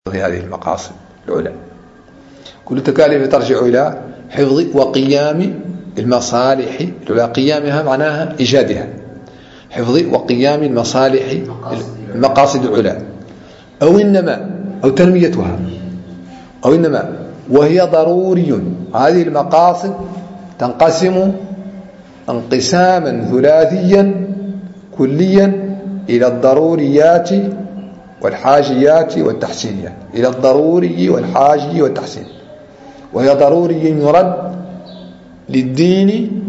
في هذه المقاصد العلى. كل تكاليف ترجع إلى حفظ وقيام المصالح العلى. قيامها معناها إيجادها، حفظ وقيام المصالح المقاصد العلى، أو النماء أو تنميتها أو النماء، وهي ضروري. هذه المقاصد تنقسم انقساما ثلاثيا كليا إلى الضروريات والحاجيات والتحسينيات، إلى الضروري والحاجي والتحسين. وهي ضروري يرد للدين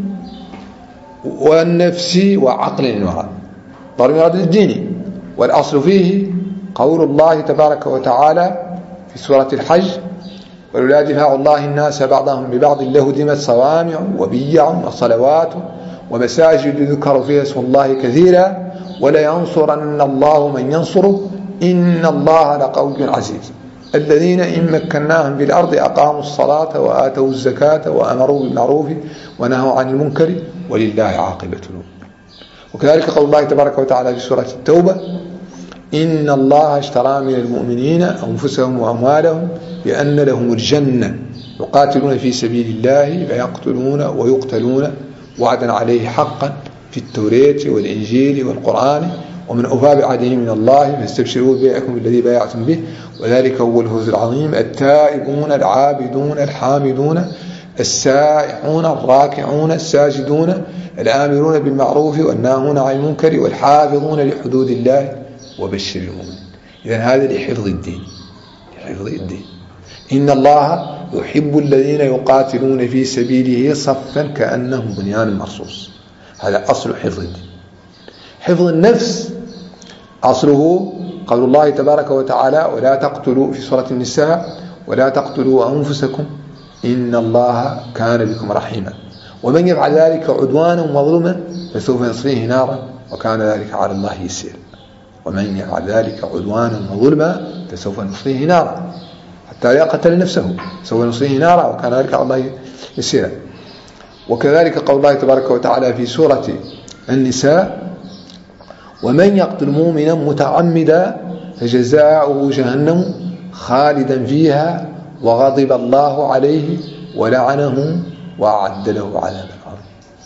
والنفس وعقل يرد. ضروري يرد للدين، والأصل فيه قول الله تبارك وتعالى في سورة الحج: ولولا دفاع الله الناس بعضهم ببعض لهدمت صوامع وبيع وصلوات ومساجد يذكر فيها اسم الله كثيرا ولينصرن الله من ينصره إن الله لقوي عزيز. الذين إن مكناهم في الأرض أقاموا الصلاة وآتوا الزكاة وأمروا بالمعروف ونهوا عن المنكر ولله عاقبة الأمور. وكذلك قول الله تبارك وتعالى في سورة التوبة: إن الله اشترى من المؤمنين أنفسهم وأموالهم بأن لهم الجنة يقاتلون في سبيل الله فيقتلون ويقتلون وعدا عليه حقا في التوراة والإنجيل والقرآن ومن أوفى بعهده من الله فاستبشروا ببيعكم الذي بايعتم به وذلك هو الفوز العظيم. التائبون العابدون الحامدون السائحون الراكعون الساجدون الآمرون بالمعروف والناهون عن المنكر والحافظون لحدود الله وبشر المؤمنين. إذن هذا لحفظ الدين، لحفظ الدين. إن الله يحب الذين يقاتلون في سبيله صفا كأنهم بنيان مرصوص. هذا أصل حفظ الدين. حفظ النفس أصله قول الله تبارك وتعالى: ولا تقتلوا، في سورة النساء: ولا تقتلوا أنفسكم إن الله كان بكم رحيما ومن يفعل ذلك عدوانا وظلما فسوف يصليه نارا وكان ذلك على الله يسير. ومن يفعل ذلك عدوانا وظلما فسوف نصليه نارا حتى لا يقتل نفسه، سوف نصليه نارا وكان ذلك على الله يسيرا. وكذلك قول الله تبارك وتعالى في سورة النساء: ومن يقتل مؤمنا متعمدا فجزاؤه جهنم خالدا فيها وغضب الله عليه ولعنه وأعد له عذابا عظيما.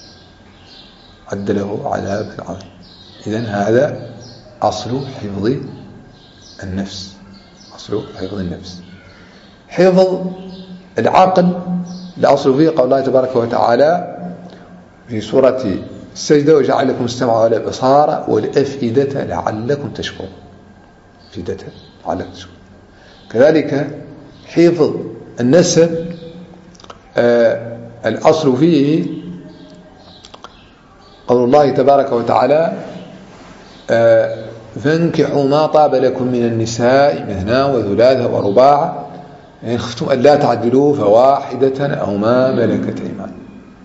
أعد له عذابا عظيما. إذن هذا أصل حفظ النفس، أصل حفظ النفس. حفظ العقل الأصل فيه قول الله تبارك وتعالى في سورة السجدة: وجعل لكم السمع والأبصار والأفئدة لعلكم تشكرون. أفئدة لعلكم تشكرون. كذلك حفظ النسب الأصل فيه قول الله تبارك وتعالى: فانكحوا ما طاب لكم من النساء مثنى وثلاث ورباع إن خفتم ألا تعدلوا فواحدة أو ما ملكت أيمانكم.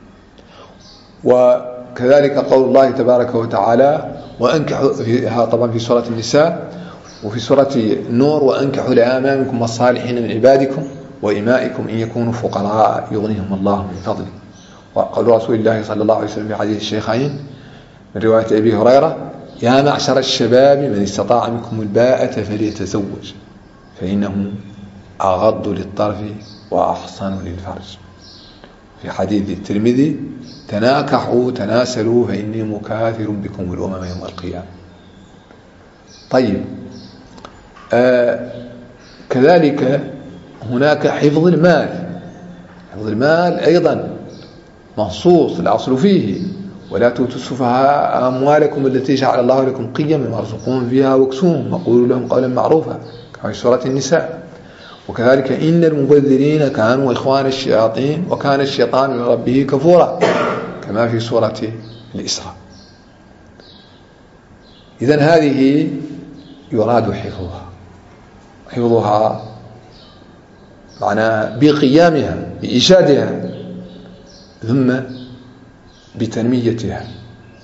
وكذلك قول الله تبارك وتعالى: وأنكحوا، طبعا في سورة النساء. وفي سورة النور: وأنكحوا لآمامكم والصالحين من عبادكم وإمائكم إن يكونوا فقراء يغنيهم الله من فضله. وقول رسول الله صلى الله عليه وسلم في حديث الشيخين من رواية أبي هريرة: يا معشر الشباب من استطاع منكم الباءة فليتزوج فإنه أغض للطرف وأحصن للفرج. في حديث الترمذي: تناكحوا تناسلوا فإني مكاثر بكم الأمم يوم القيامة. طيب، كذلك هناك حفظ المال. حفظ المال أيضا منصوص الأصل فيه: ولا تؤتوا السفهاء أموالكم التي جعل الله لكم قيما وارزقوهم فيها واكسوهم وقولوا لهم قولا معروفا كما في سورة النساء. وكذلك: إن المبذرين كانوا إخوان الشياطين وكان الشيطان لربه كفورا كما في سورة الإسراء. إذن هذه يراد حفظها، حفظها معناها بقيامها بإيجادها ثم بتنميتها.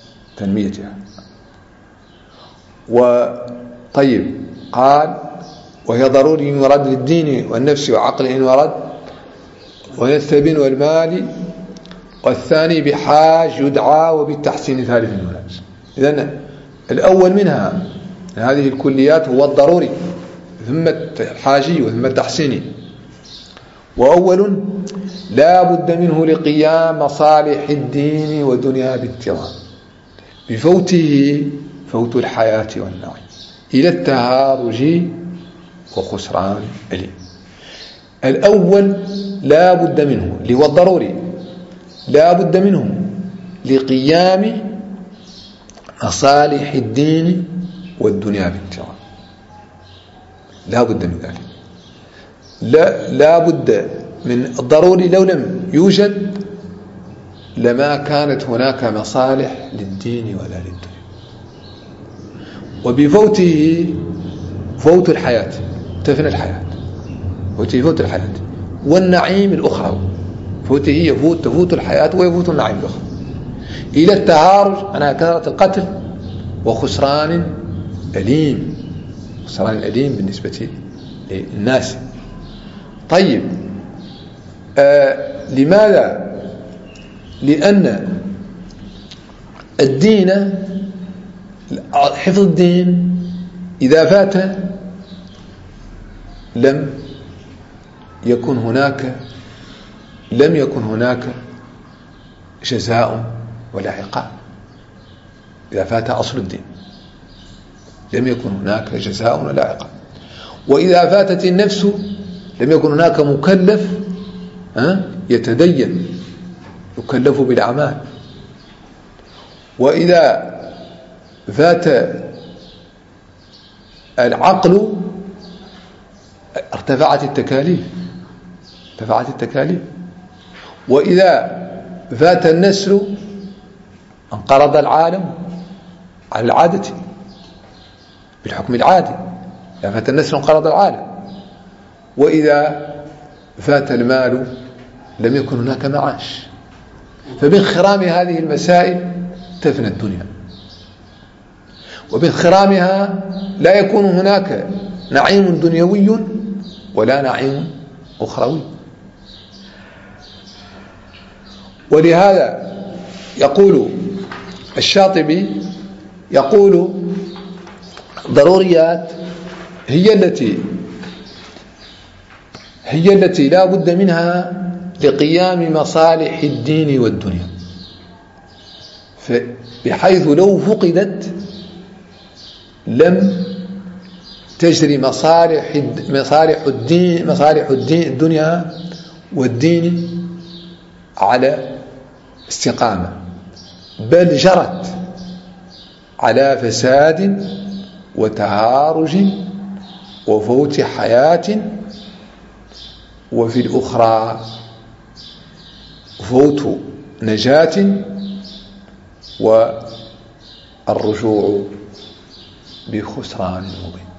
وطيب، قال: وهي ضروري يرد للدين والنفس وعقل إن ورد والثمن والمال. والثاني بحاج يدعى وبالتحسين ثالث الولاج. إذن الأول منها هذه الكليات هو الضروري ثم الحاجي وثم التحسيني. وأول لا بد منه لقيام مصالح الدين والدنيا بانتظام بفوته فوت الحياة والنعيم إلى التهارج وخسران أليم. الأول لا بد منه اللي هو الضروري، لا بد منه لقيام مصالح الدين والدنيا بانتظام، لا بد من ذلك. لا بد من الضروري، لو لم يوجد لما كانت هناك مصالح للدين ولا للدنيا. وبفوته فوت الحياة، تفنى الحياة، فوته فوت الحياة والنعيم الأخرى، فوته تفوت الحياة ويفوت النعيم الأخرى إلى التهارج أنا كثرة القتل وخسران أليم، خسران أليم بالنسبة للناس. طيب لماذا؟ لأن الدين، حفظ الدين إذا فات لم يكن هناك جزاء ولا عقاب. إذا فات أصل الدين لم يكن هناك جزاء ولا عقاب. وإذا فاتت النفس لم يكن هناك مكلف يتدين يكلف بالأعمال. وإذا فات العقل ارتفعت التكاليف. وإذا فات النسل انقرض العالم على العادة بالحكم العادي. إذا فات النسل انقرض العالم. وإذا فات المال لم يكن هناك معاش. فبانخرام هذه المسائل تفنى الدنيا، وبانخرامها لا يكون هناك نعيم دنيوي ولا نعيم أخروي. ولهذا يقول الشاطبي، يقول ضروريات هي التي لا بد منها لقيام مصالح الدين والدنيا، بحيث لو فقدت لم تجري مصالح الدنيا والدين على استقامة، بل جرت على فساد وتهارج وفوت حياة، وفي الأخرى فوت نجاة والرجوع بخسران مبين.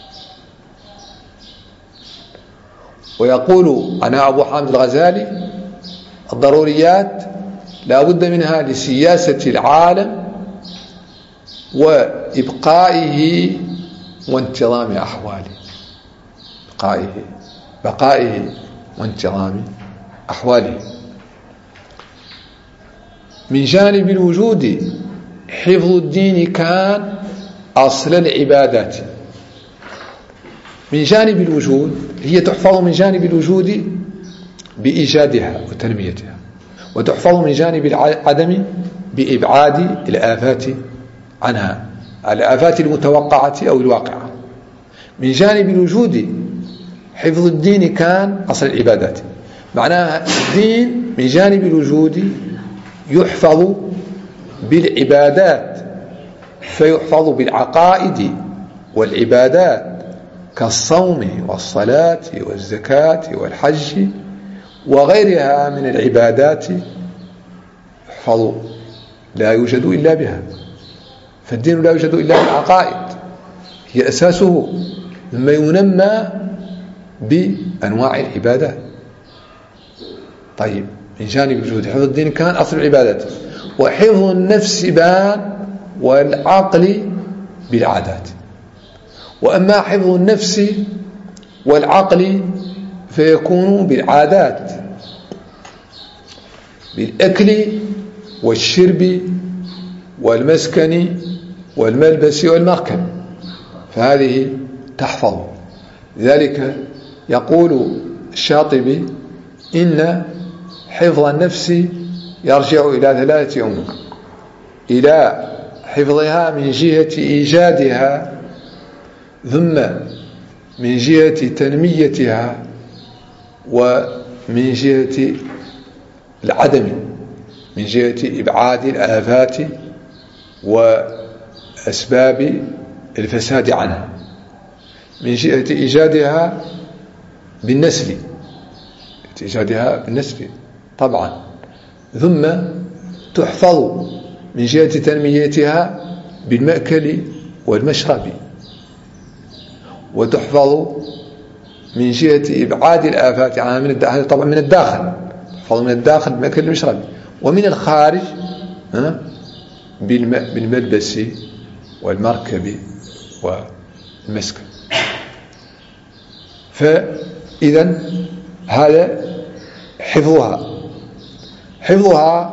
ويقول أنا أبو حامد الغزالي الضروريات لا بد منها لسياسة العالم وإبقائه وانتظام أحواله، بقائه وانتظام أحواله. من جانب الوجود حفظ الدين كان أصل العبادات. من جانب الوجود هي تحفظ من جانب الوجود بإيجادها وتنميتها، وتحفظ من جانب العدم بإبعاد الآفات عنها، الآفات المتوقعة أو الواقعة. من جانب الوجود حفظ الدين كان أصل العبادات، معناها الدين من جانب الوجود يحفظ بالعبادات، فيحفظ بالعقائد والعبادات كالصوم والصلاة والزكاة والحج وغيرها من العبادات، يحفظ لا يوجد إلا بها. فالدين لا يوجد إلا بالعقائد، هي أساسه، ثم ينمى بأنواع العبادات. طيب من جانب الوجود حفظ الدين كان أصل العبادات، وحفظ النفس بان والعقل بالعادات. وأما حفظ النفس والعقل فيكون بالعادات، بالأكل والشرب والمسكن والملبس والمركب، فهذه تحفظ. لذلك يقول الشاطبي إن حفظ النفس يرجع إلى 3 أمور: إلى حفظها من جهة إيجادها، ثم من جهة تنميتها، ومن جهة العدم، من جهة إبعاد الآفات وأسباب الفساد عنها. من جهة إيجادها بالنسل، طبعا، ثم تحفظ من جهة تنميتها بالمأكل والمشرب، وتحفظ من جهة إبعاد الآفات عنها هذا طبعا من الداخل، تحفظ من الداخل بالمأكل والمشرب، ومن الخارج بالملبس والمركب والمسكن. فإذا هذا حفظها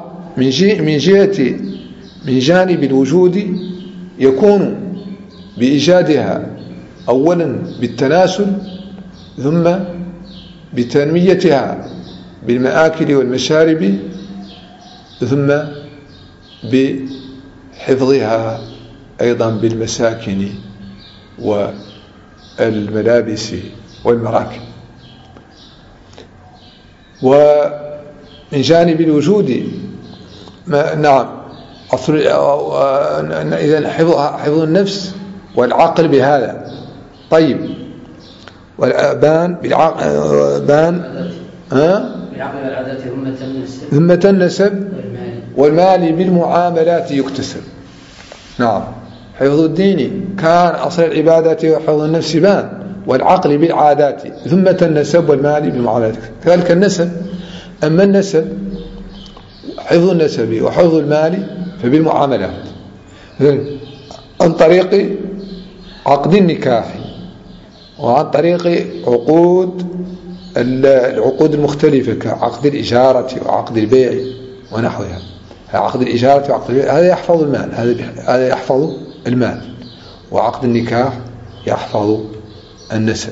من جانب الوجود يكون بإيجادها أولا بالتناسل، ثم بتنميتها بالمآكل والمشارب، ثم بحفظها أيضا بالمساكن والملابس والمراكب. ومن جانب الوجود نعم إذن حفظ النفس والعقل بهذا. طيب، والبان بالعقل والعادات ثم النسب والمال بالمعاملات يكتسب. نعم، حفظ الدين كان أصل العبادات، وحفظ النفس بان، والعقل بالعادات، ثم النسب والمال بالمعاملات. كذلك النسب، أما النسب حفظ النسب وحفظ المال فبالمعاملات، عن طريق عقد النكاح، وعن طريق العقود المختلفة كعقد الإجارة وعقد البيع ونحوها. عقد الإجارة وعقد البيع هذا يحفظ المال، هذا يحفظ المال، وعقد النكاح يحفظ النسب.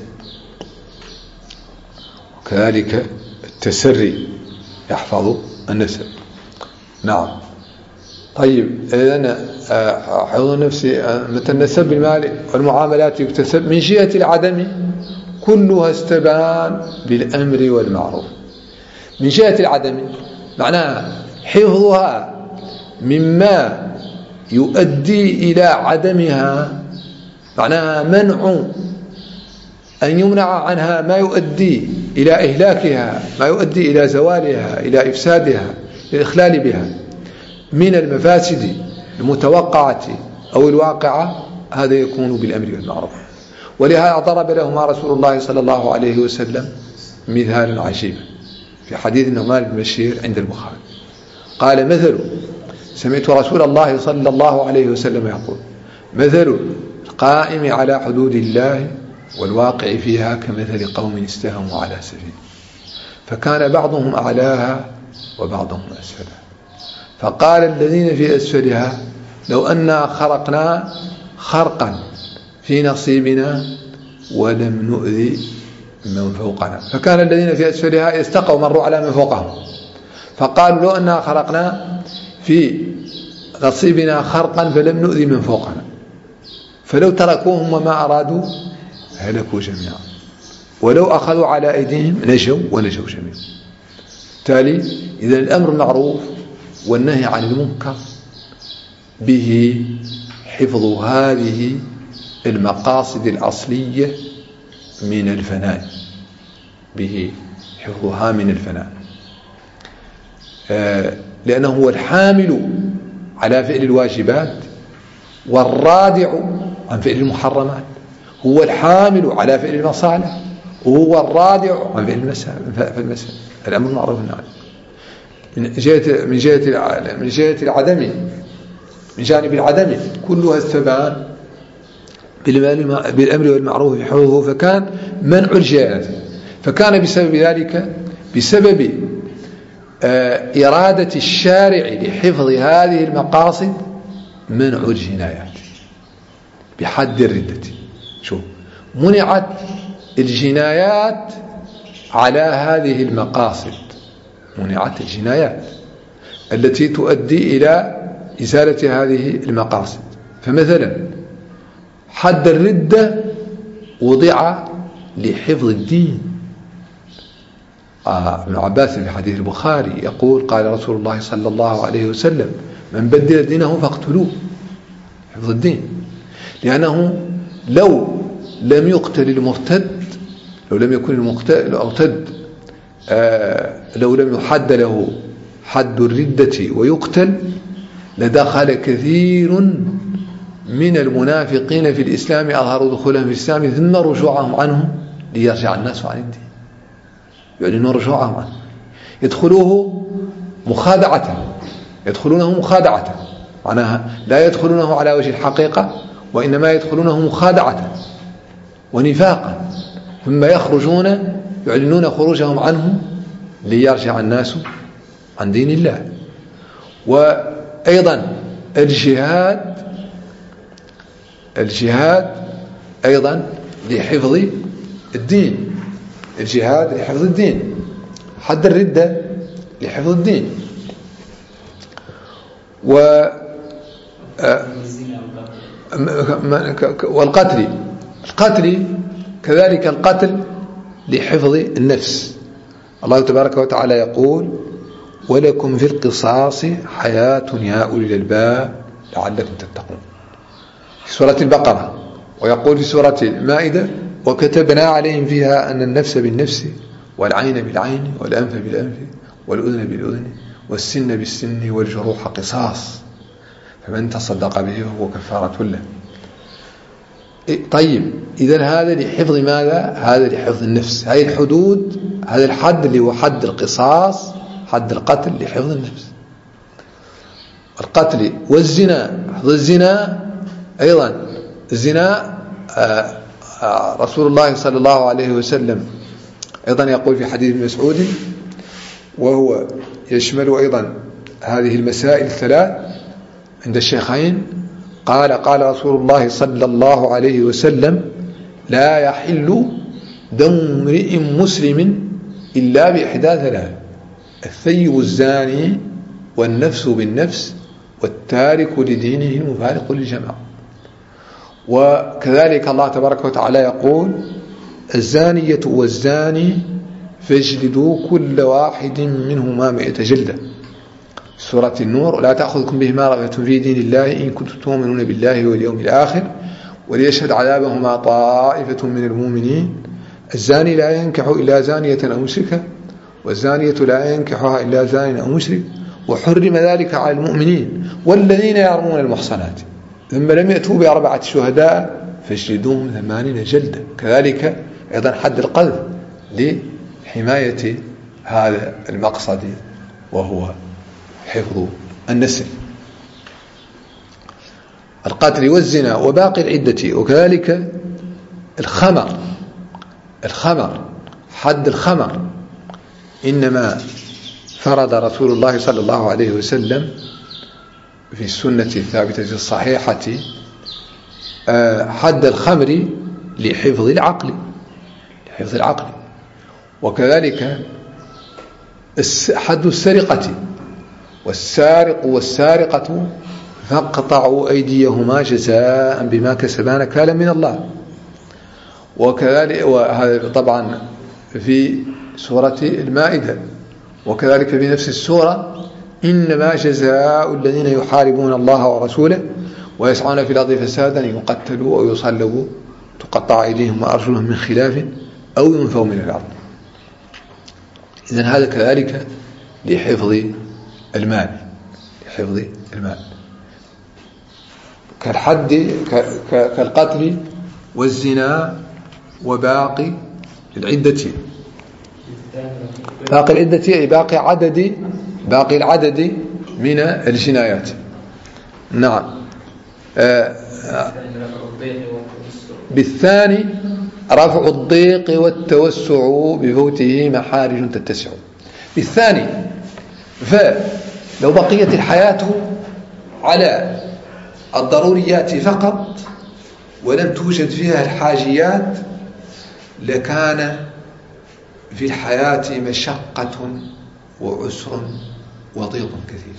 وكذلك التسري يحفظ النسب. نعم. طيب، إذن حفظ النفس متى النسب بالمال والمعاملات يكتسب. من جهة العدم كلها استبان بالأمر والمعروف. من جهة العدم معناها حفظها مما يؤدي إلى عدمها، معناها منع أن يمنع عنها ما يؤدي إلى إهلاكها، ما يؤدي إلى زوالها، إلى إفسادها، الإخلال بها من المفاسد المتوقعة أو الواقعة. هذا يكون بالأمر والمعروف. ولهذا ضرب لهما رسول الله صلى الله عليه وسلم مثالا عجيبا في حديث النعمان بن بشير عند البخاري. قال: مثل، سمعت رسول الله صلى الله عليه وسلم يقول: مثل القائم على حدود الله والواقع فيها كمثل قوم استهموا على سفينة، فكان بعضهم أعلاها وبعضهم أسفلها، فقال الذين في أسفلها: لو أننا خرقنا خرقا في نصيبنا ولم نؤذي من فوقنا. فكان الذين في أسفلها يستقوا مروا على من فوقهم، فقالوا: لو أننا خرقنا في نصيبنا خرقا فلم نؤذي من فوقنا، فلو تركوهم وما أرادوا هلكوا جميعا، ولو أخذوا على أيديهم نجوا ونجوا جميعا. بالتالي إذا الأمر المعروف والنهي عن المنكر به حفظ هذه المقاصد الأصلية من الفناء، به حفظها من الفناء، لأنه هو الحامل على فعل الواجبات والرادع عن فعل المحرمات، هو الحامل على فعل المصالح وهو الرادع عن فعل المسائل. الأمر المعروف والنهي من جهة العدم، من جانب العدم كلها استبان بالأمر والمعروف حفظه، فكان منع الجهالة، فكان بسبب ذلك، بسبب إرادة الشارع لحفظ هذه المقاصد، منع الجنايات بحد الردة. شوف، منعت الجنايات على هذه المقاصد، منعت الجنايات التي تؤدي إلى إزالة هذه المقاصد. فمثلا حد الردة وضع لحفظ الدين. ابن عباس في حديث البخاري يقول قال رسول الله صلى الله عليه وسلم من بدل دينه فاقتلوه، حفظ الدين. لأنه لو لم يقتل المرتد، لو لم يكن المرتد لو لم يحد له حد الردة ويقتل لدخل كثير من المنافقين في الإسلام، أظهروا دخولهم في الإسلام ثم رجوعهم عنه ليرجع الناس عن الدين، يعلنون رجوعهم عنه، يدخلونه مخادعة، معناها لا يدخلونه على وجه الحقيقة، وإنما يدخلونه مخادعة ونفاقا، ثم يخرجون يعلنون خروجهم عنه ليرجع الناس عن دين الله. وأيضا الجهاد أيضا لحفظ الدين، الجهاد لحفظ الدين، حد الردة لحفظ الدين. والقتل كذلك، القتل لحفظ النفس. الله تبارك وتعالى يقول ولكم في القصاص حياة يا أولي الألباب لعلكم تتقون في سورة البقرة، ويقول في سورة المائدة وكتبنا عليهم فيها أن النفس بالنفس والعين بالعين والأنف بالأنف والأذن بالأذن والسن بالسن والجروح قصاص فمن تصدق به فهو كفارة له. طيب إذن هذا لحفظ ماذا؟ هذا لحفظ النفس. هذه الحدود، هذا الحد اللي هو حد القصاص، حد القتل لحفظ النفس. القتل والزنا، حفظ الزنا أيضا. الزنا رسول الله صلى الله عليه وسلم أيضا يقول في حديث مسعود، وهو يشمل أيضا هذه المسائل الثلاث عند الشيخين، قال رسول الله صلى الله عليه وسلم لا يحل دم امرئ مسلم إلا بإحدى ثلاث: الثيب الزاني والنفس بالنفس والتارك لدينه المفارق للجماعة. وكذلك الله تبارك وتعالى يقول الزانية والزاني فاجلدوا كل واحد منهما 100 جلدة، سورة النور، لا تأخذكم بهما رأفة في دين الله إن كنتم تؤمنون بالله واليوم الآخر وليشهد عذابهما طائفة من المؤمنين. الزاني لا ينكح إلا زانية أو مشركة، والزانية لا ينكحها إلا زان أو مشرك، وحرم ذلك على المؤمنين والذين يرمون المحصنات ثم لم يأتوا ب4 شهداء فاجلدوهم 80 جلدة. كذلك أيضا حد القذف لحماية هذا المقصد وهو حفظ النسل. القتل والزنا وباقي العدة. وكذلك الخمر، حد الخمر إنما فرض رسول الله صلى الله عليه وسلم في السنة الثابتة الصحيحة حد الخمر لحفظ العقل. وكذلك حد السرقة، والسارق والسارقة فاقطعوا أيديهما جزاء بما كسبا نكالا من الله. وكذلك وهذا طبعا في سورة المائدة. وكذلك في نفس السورة إنما جزاء الذين يحاربون الله ورسوله ويسعون في الأرض فسادا يقتلوا أو يصلبوا تقطع أيديهم وأرجلهم من خلاف أو ينفوا من الأرض. إذن هذا كذلك لحفظ المال، كالحد كالقتل والزنا وباقي العدة. باقي العدة أي باقي العدد من الجنايات. نعم. بالثاني رفع الضيق والتوسع بفوته محارج تتسع. بالثاني، فلو بقيت الحياة على الضروريات فقط ولم توجد فيها الحاجيات لكان في الحياة مشقة وعسر وضيق كثير.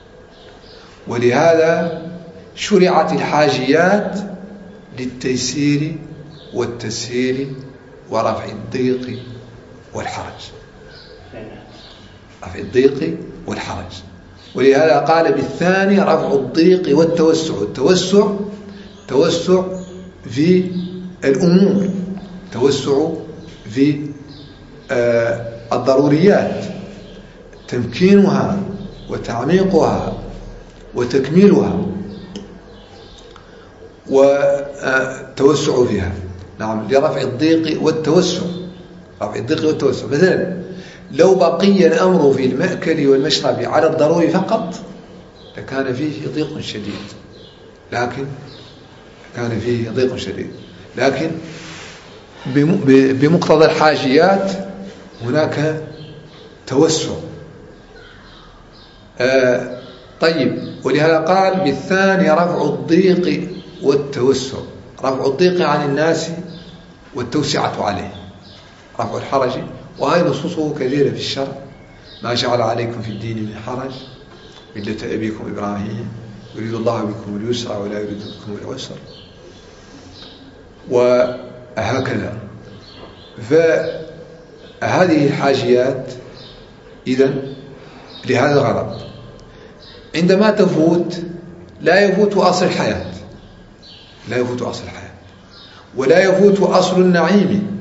ولهذا شرعت الحاجيات للتيسير والتسهيل ورفع الضيق والحرج. رفع الضيق والحرج. ولهذا قال بالثاني رفع الضيق والتوسع. التوسع توسع في الأمور، توسع في الضروريات، تمكينها وتعميقها وتكميلها والتوسع فيها. نعم، لرفع الضيق والتوسع. رفع الضيق والتوسع. مثلا لو بقي الأمر في المأكل والمشرب على الضروري فقط لكان فيه ضيق شديد، لكن بمقتضى الحاجيات هناك توسع. طيب، ولهذا قال بالثاني رفع الضيق والتوسع. رفع الضيق عن الناس والتوسعة عليه، رفع الحرج. وهذه نصوصه كثيرة في الشرع: ما جعل عليكم في الدين من حرج ملة أبيكم إبراهيم يريد الله بكم اليسر ولا يريد بكم العسر، وهكذا. فهذه الحاجيات إذن لهذا الغرض عندما تفوت لا يفوت أصل الحياة، ولا يفوت أصل النعيم،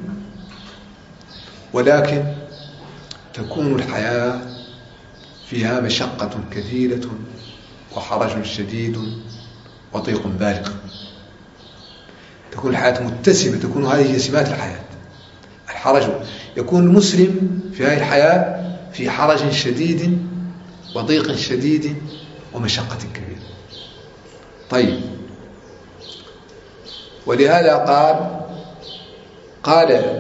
ولكن تكون الحياة فيها مشقة كثيرة وحرج شديد وضيق بالغ. تكون الحياة متسمة، تكون هذه هي سمات الحياة، الحرج. يكون المسلم في هذه الحياة في حرج شديد وضيق شديد ومشقة كبيرة. طيب، ولهذا قال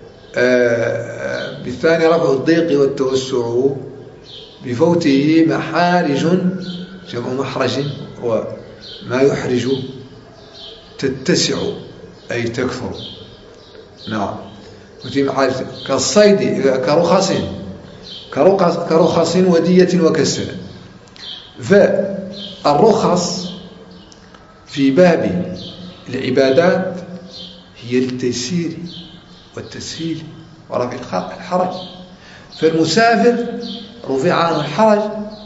بالثاني رفع الضيق والتوسع بفوته محارج، جمع محرج وما يحرج، تتسع أي تكثر. نعم، كالصيد، كرخص ودية وكالسلم. فالرخص في باب العبادات هي للتيسير والتسهيل ورفع الحرج. فالمسافر رفع عنه الحرج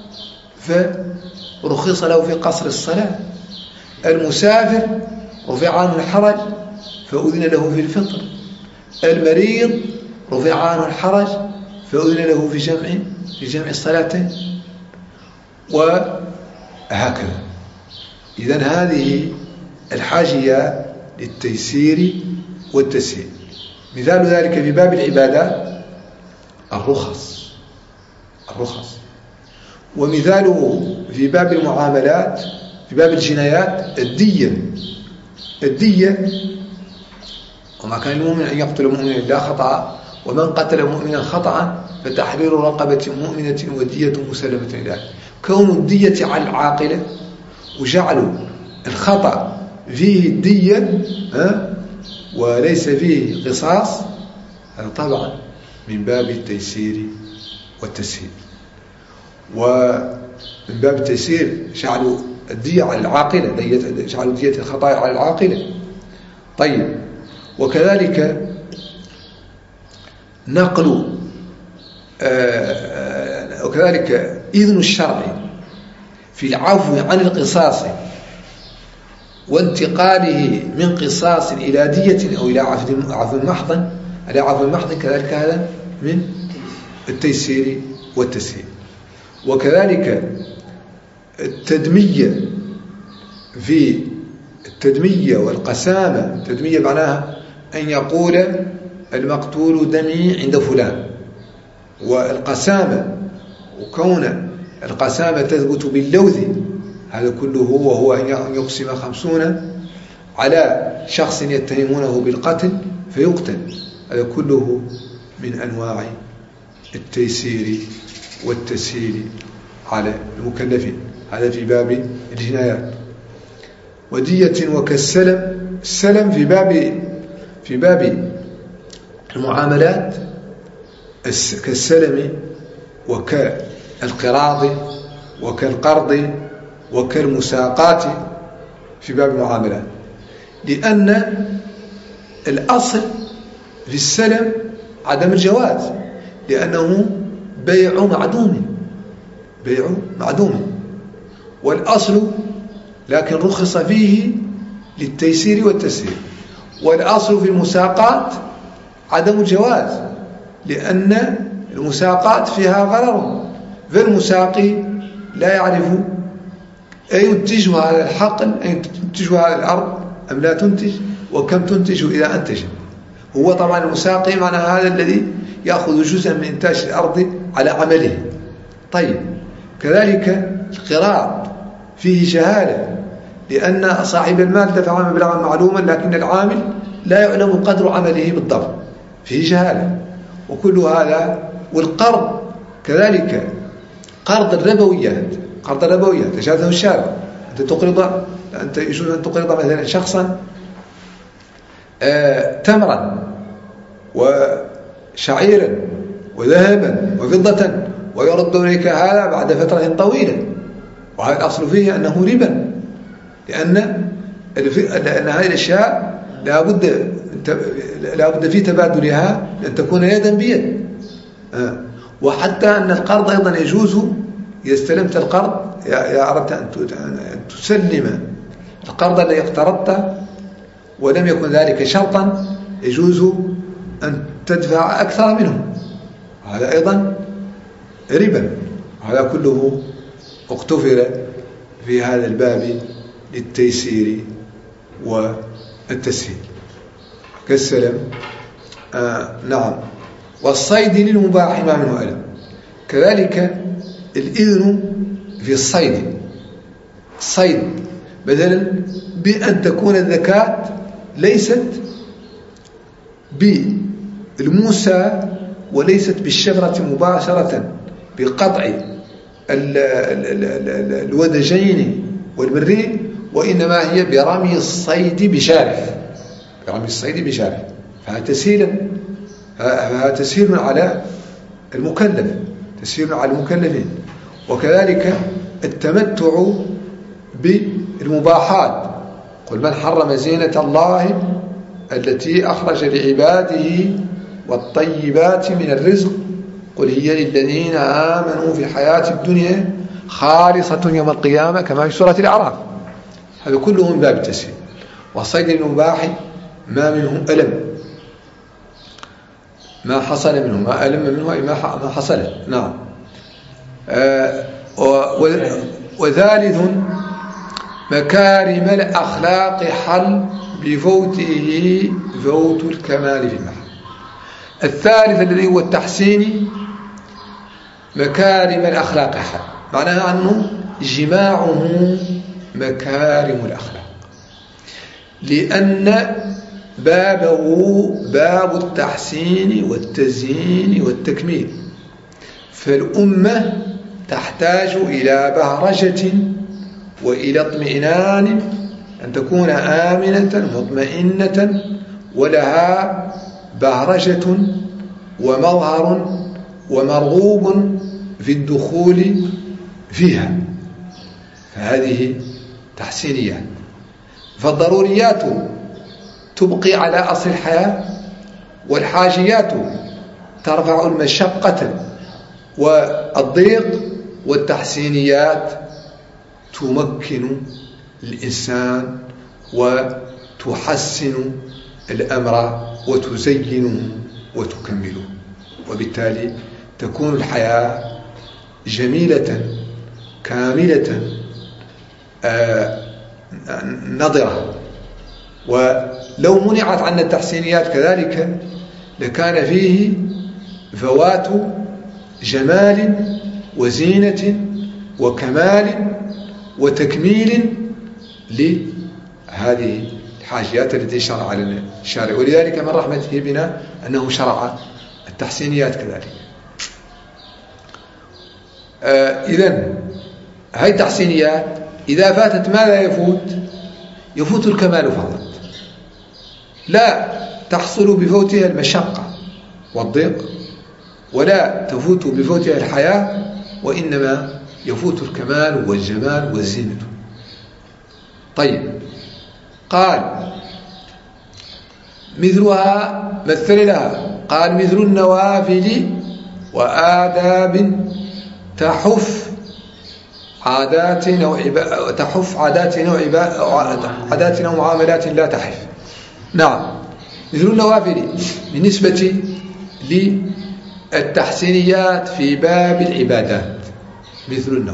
فرخص له في قصر الصلاة. المسافر رفع عنه الحرج فأذن له في الفطر. المريض رفع عنه الحرج فأذن له في جمع الصلاتين، وهكذا. إذن هذه الحاجية للتيسير والتسهيل. مثال ذلك في باب العبادات الرخص، ومثاله في باب المعاملات، في باب الجنايات الدية. وما كان المؤمن أن يقتل مؤمنا إلا خطأ، ومن قتل مؤمنا خطأ فتحرير رقبة مؤمنة ودية مسلمة إلى أهله. كون الدية على العاقلة وجعلوا الخطأ فيه الدية وليس فيه قصاص، هذا طبعا من باب التيسير والتسهيل. ومن باب التيسير جعلوا الدية على العاقلة، جعلوا دية الخطأ على العاقلة. طيب، وكذلك وكذلك إذن الشرع في العفو عن القصاص وانتقاله من قصاص إلى دية أو إلى عفو محض، كذلك هذا من التيسير والتسهيل. وكذلك التدمية، في التدمية والقسامة. التدمية معناها أن يقول المقتول دمي عند فلان، والقسامة وكون القسامة تثبت باللوذ، هذا كله وهو أن يقسم 50 على شخص يتهمونه بالقتل فيقتل، هذا كله من أنواع التيسير والتسهيل على المكلفين. هذا في باب الجنايات. ودية وكالسلم. السلم في باب المعاملات كالسلم وكالقراض وكالقرض وكالمساقات في باب المعاملات، لأن الأصل في السلم عدم الجواز، لأنه بيع معدوم، والأصل لكن رخص فيه للتيسير والتسهيل. والأصل في المساقات عدم الجواز، لأن المساقات فيها غرر، فالمساقي لا يعرف أينتج هذا الحقل، أينتج هذا الأرض أم لا تنتج، وكم تنتج إذا أنتج. هو طبعا المساقي معنى هذا الذي يأخذ جزءا من إنتاج الأرض على عمله. طيب، كذلك القراض فيه جهالة، لأن صاحب المال دفع مبلغا معلوما لكن العامل لا يعلم قدر عمله بالضبط، فيه جهالة. وكل هذا، والقرض كذلك، قرض الربويات تجاوزه الشارع. أنت يجوز أن تقرض مثلا شخصا تمرا وشعيرا وذهبا وفضة، ويرد إليك هذا بعد فترة طويلة، وهذا الأصل فيه أنه ربا، لأن هذه الأشياء لا بد في تبادلها أن تكون يدا بيد. وحتى أن القرض أيضا يجوز إذا استلمت القرض، إذا أردت أن تسلم القرض الذي اقترضته ولم يكن ذلك شرطا، يجوز أن تدفع أكثر منه، هذا أيضا ربا. هذا كله اغتفر في هذا الباب للتيسير والتسهيل كالسلم. نعم. والصيد للمباح ما منه ألم، كذلك الإذن في الصيد بدلا بأن تكون الزكاة ليست بالموسى وليست بالشفرة مباشرة بقطع الودجين والبرين، وإنما هي برمي الصيد بشارف، فهذا تسهيل على المكلفين. وكذلك التمتع بالمباحات، قل من حرم زينة الله التي أخرج لعباده والطيبات من الرزق قل هي للذين آمنوا في الحياة الدنيا خالصة يوم القيامة كما في سورة الأعراف. هذا كله من باب التسهيل. والصيد المباح ما منه ألم، ما حصل منه، ما ألم منه أي ما حصل. نعم. وثالث مكارم الأخلاق حل بفوته فوت الكمال في المحل. الثالث الذي هو التحسين مكارم الأخلاق حل، معناها أنه جماعه مكارم الأخلاق، لأن بابه باب التحسين والتزيين والتكميل. فالأمة تحتاج إلى بهرجة وإلى اطمئنان، أن تكون آمنة مطمئنة ولها بهرجة ومظهر ومرغوب في الدخول فيها. فهذه تحسينيات. فالضروريات تبقي على أصل الحياة، والحاجيات ترفع المشقة والضيق، والتحسينيات تمكن الإنسان وتحسن الأمر وتزينه وتكمله، وبالتالي تكون الحياة جميلة كاملة نضرة. ولو منعت عنا التحسينيات كذلك لكان فيه فوات جمال وزينة وكمال وتكميل لهذه الحاجيات التي شرع لنا الشارع. ولذلك من رحمته بنا أنه شرع التحسينيات كذلك. إذن هذه التحسينيات إذا فاتت ماذا يفوت الكمال فقط، لا تحصل بفوتها المشقة والضيق، ولا تفوت بفوتها الحياة، وإنما يفوت الكمال والجمال والزينة. طيب، قال مثلها، مثل لها، قال مثل النوافل وآداب تحف عادات أو معاملات لا تحف. نعم، مثل النوافل بالنسبة للتحسينيات في باب العبادات، مثل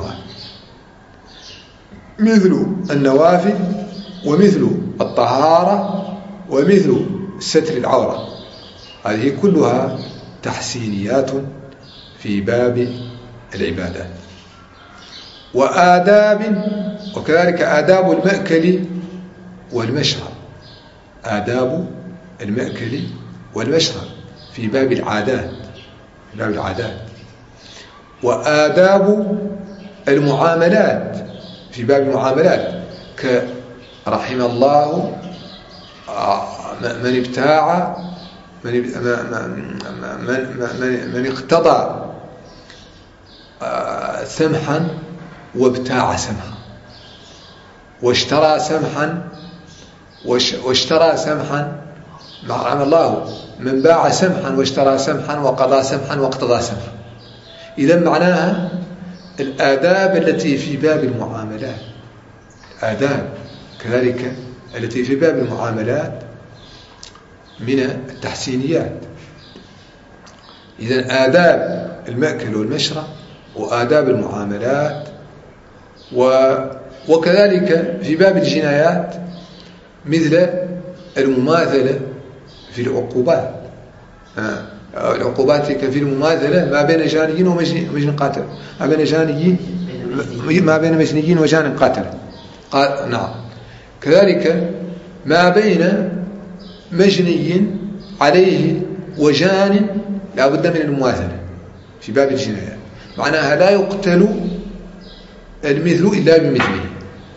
النوافل ومثل الطهارة ومثل ستر العورة، هذه كلها تحسينيات في باب العبادات. وآداب، وكذلك آداب المأكل والمشرب، آداب المأكل والمشرب في باب العادات، وآداب المعاملات في باب المعاملات، كرحم الله من ابتاع من اقتضى سمحا وابتاع سمحا، واشترى سمحا، رحم الله من باع سمحا واشترى سمحا وقضى سمحا واقتضى سمحا. إذا معناها الآداب التي في باب المعاملات، آداب كذلك التي في باب المعاملات من التحسينيات. إذا آداب المأكل والمشرب وآداب المعاملات، وكذلك في باب الجنايات مثل المماثلة في العقوبات، العقوبات كفي المماثلة ما بين جاني ومجن قاتل، ما بين مجني وجان قاتل. نعم، كذلك ما بين مجني عليه وجان لا بد من المماثلة في باب الجنايات، معناها لا يقتل المثل إلا بمثله،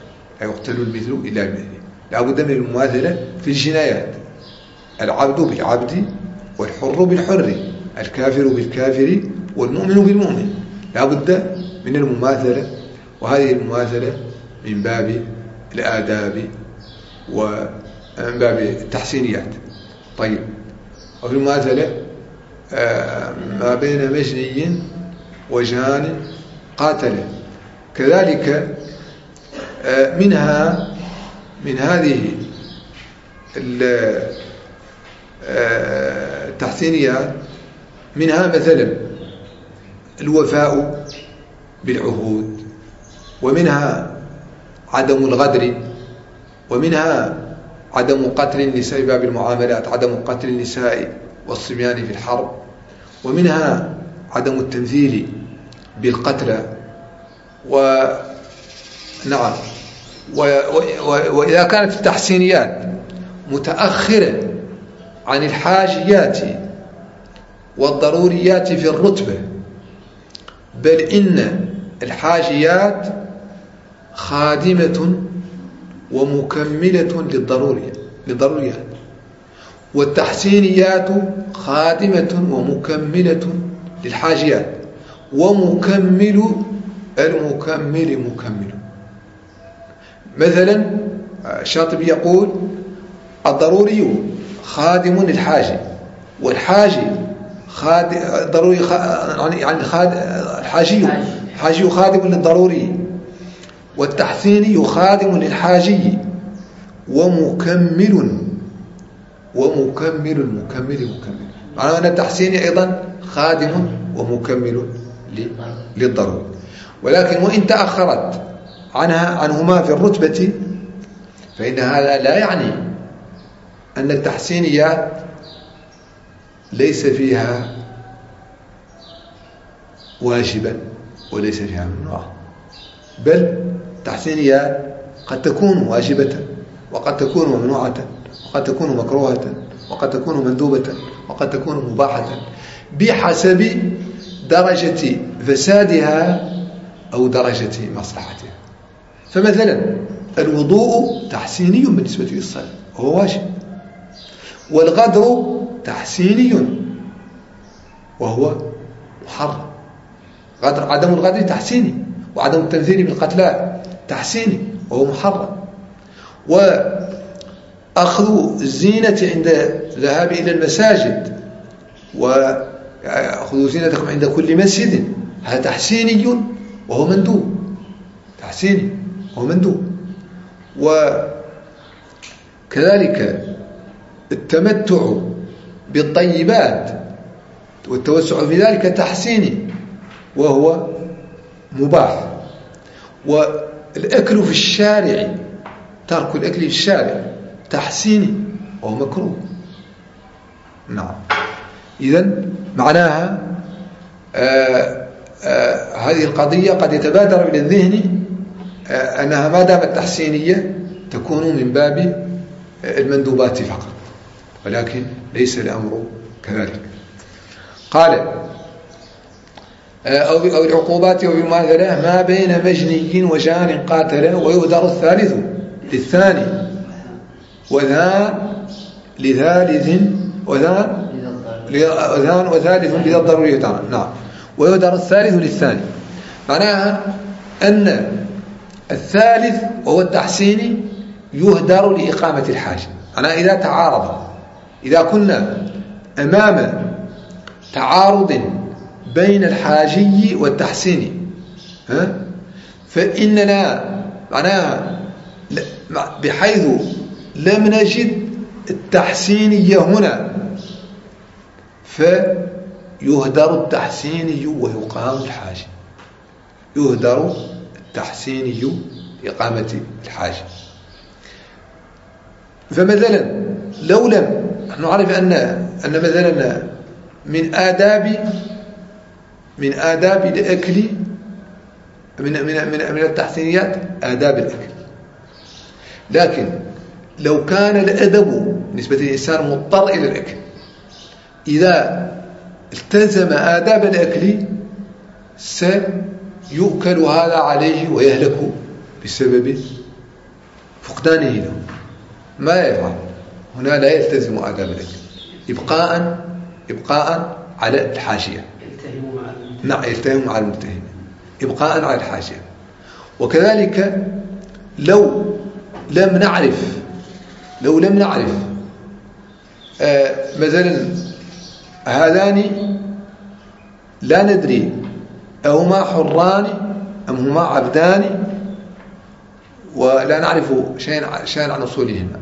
لا بد من المماثلة في الجنايات، العبد بالعبد والحر بالحر، الكافر بالكافر والمؤمن بالمؤمن، لا بد من المماثلة، وهذه المماثلة من باب الآداب ومن باب التحسينيات. طيب، وفي المماثلة ما بين مجني وجان قاتل، كذلك من هذه التحسينيات منها مثلا الوفاء بالعهود، ومنها عدم الغدر، ومنها عدم قتل النساء باب المعاملات، عدم قتل النساء والصبيان في الحرب، ومنها عدم التمثيل بالقتلى. نعم، وإذا كانت التحسينيات متأخرة عن الحاجيات والضروريات في الرتبة، بل إن الحاجيات خادمة ومكملة للضروريات، والتحسينيات خادمة ومكملة للحاجيات، ومكمل المكمل مكمل. مثلا الشاطبي يقول الضروري خادم للحاجي، والحاجي ضروري يعني الحاجي خادم للضروري، والتحسيني خادم للحاجي، ومكمل مكمل. معناه أن التحسيني أيضا خادم ومكمل للضروري. ولكن وإن تأخرت عنهما في الرتبة، فإن هذا لا يعني أن التحسينيات ليس فيها واجبا وليس فيها ممنوعا، بل التحسينيات قد تكون واجبة، وقد تكون ممنوعة، وقد تكون مكروهة، وقد تكون مندوبة، وقد تكون مباحة، بحسب درجة فسادها أو درجة مصلحتها. فمثلا الوضوء تحسيني بالنسبة للصلاة وهو واجب، والغدر تحسيني وهو محرم. عدم الغدر تحسيني، وعدم التمثيل بالقتلى تحسيني وهو محرم. وأخذ الزينة عند الذهاب إلى المساجد، وأخذوا زينتكم عند كل مسجد، هذا تحسيني وهو مندوب، تحسيني وهو مندوب. وكذلك التمتع بالطيبات والتوسع في ذلك تحسيني وهو مباح. والأكل في الشارع، ترك الأكل في الشارع تحسيني وهو مكروه. نعم. إذن معناها هذه القضية قد يتبادر إلى الذهن أنها ما دامت تحسينية تكون من باب المندوبات فقط، ولكن ليس الأمر كذلك. قال أو العقوبات وبماثله ما بين مجني وجان قاتل، ويهدر الثالث للثاني، وذان لثالث وذان وثالث لذا الضروري. نعم. ويهدر الثالث للثاني، معناها أن الثالث وهو التحسيني يهدر لإقامة الحاجة. معناها إذا تعارض، إذا كنا أمام تعارض بين الحاجي والتحسيني فإننا معناها بحيث لم نجد التحسيني هنا فيهدر التحسيني ويقام الحاجة، يهدر التحسيني لإقامة الحاجة. فمثلا لو لم نعرف أن مثلا من آداب الأكل، من التحسينيات آداب الأكل، لكن لو كان الأدب بالنسبة للإنسان مضطر إلى الأكل، إذا التزم آداب الأكل سيؤكل هذا عليه ويهلك بسبب فقدانه له. ما يفعل هنا؟ لا يلتزم آداب الأكل، إبقاء على الحاشية. نعم، يلتهم مع المتهم إبقاء على الحاشية. وكذلك لو لم نعرف مثلا هذان لا ندري أهما حران أم هما عبدان، ولا نعرف شيئا عن أصولهما،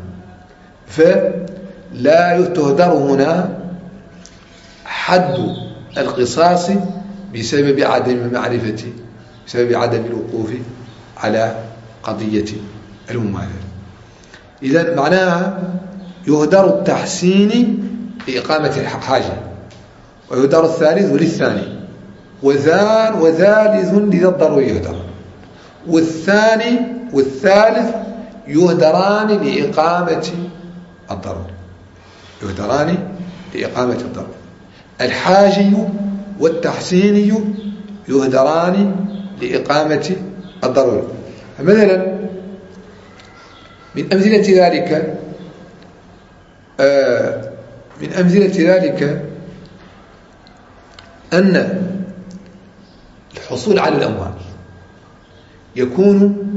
فلا تهدر هنا حد القصاص بسبب عدم المعرفة، بسبب عدم الوقوف على قضية المماثلة. إذن معناها يهدر التحسين لإقامة الحاجة، ويهدر الثالث للثاني، وذان وثالث لذا الضروري يهدر، والثاني والثالث يهدران لإقامة الضروري، يهدران لإقامة الضروري. الحاجي والتحسيني يهدران لإقامة الضروري. فمثلا من أمثلة ذلك أن الحصول على الأموال يكون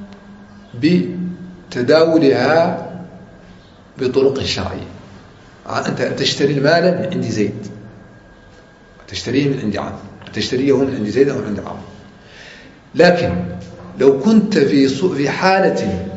بتداولها بطرق شرعية. أنت تشتري المال من عند زيد، تشتريه من عند عمرو، تشتريه من عند زيد أو من عند عمرو. لكن لو كنت في حالة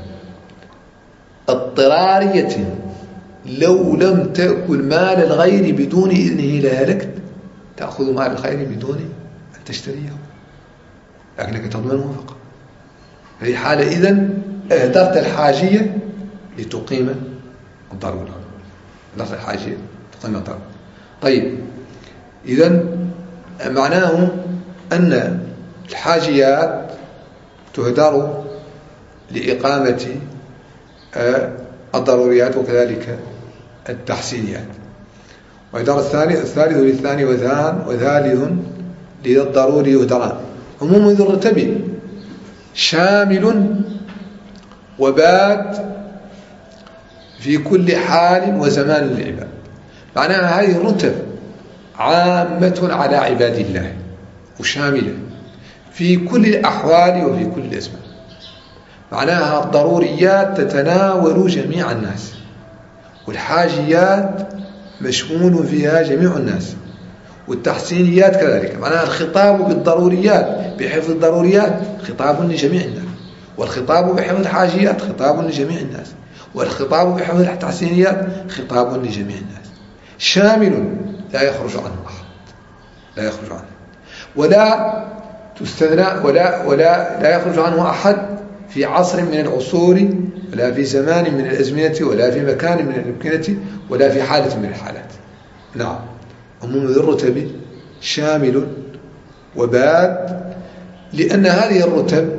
اضطرارية، لو لم تأكل مال الغير بدون إذنه لهلكت، تأخذ مال الغير بدون أن تشتريه، لكنك تضمنه فقط. في حالة إذن اهدرت الحاجية لتقيم الضرورة، اهدرت الحاجية تقيم الضرورة. طيب، إذن معناه أن الحاجيات تهدر لإقامة الضروريات وكذلك التحسينيات. وإهدار الثالث للثاني، وذان وثالث لذا الضروري يهدران. عموم ذي الرتب شامل وبات في كل حال وزمان للعباد. معناها هذه الرتب عامة على عباد الله وشاملة في كل الأحوال وفي كل الأزمان. معناها الضروريات تتناول جميع الناس، والحاجيات مشمول فيها جميع الناس، والتحسينيات كذلك. معناها الخطاب بالضروريات بحفظ الضروريات خطاب لجميع الناس، والخطاب بحفظ الحاجيات خطاب لجميع الناس، والخطاب بحفظ التحسينيات خطاب لجميع الناس، شامل لا يخرج عنه أحد، لا يخرج عنه، ولا تستثنى لا يخرج عنه أحد في عصر من العصور، ولا في زمان من الأزمنة، ولا في مكان من الأمكنة، ولا في حالة من الحالات. نعم، عموم ذي الرتب شامل وباد، لأن هذه الرتب